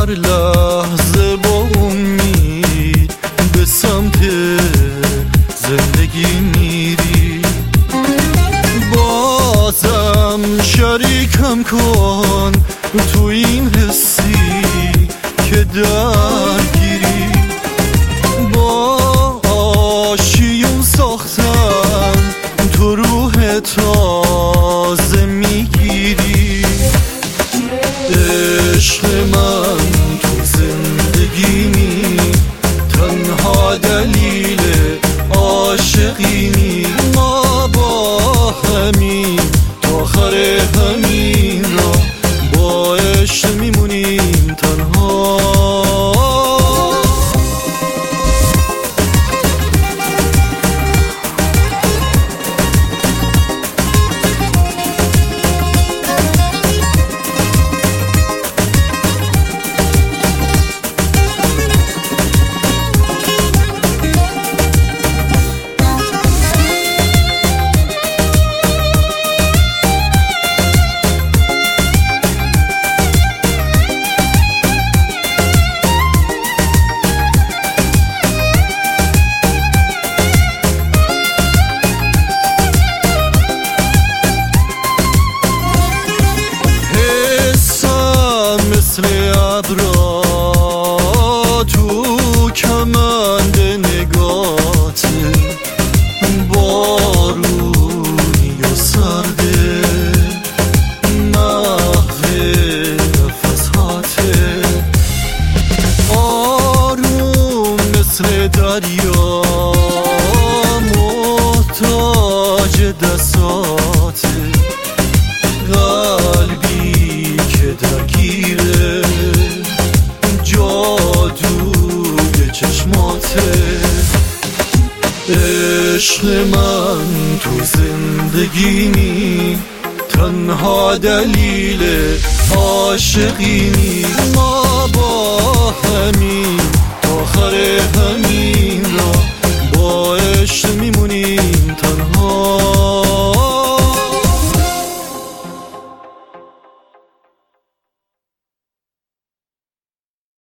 هر لحظه با امید به سمت زندگی میری. بازم شریکم کن تو این حسی که درگیری. با آشیون ساختم تو روح تازه میگیری. عشق من تو زندگیمی، تنها دلیل عاشقینی. ما با همین تا آخر همین را با عشق میمونیم تنها. مثل ابرا تو کمند نگاته، بارونی و سرده محو نفساته. آروم مثل دریا محتاج دستاته، قلبی که درگیره جادوی چشماته. عشق من تو زندگیمی، تنها دلیل عاشقینی. ما با همین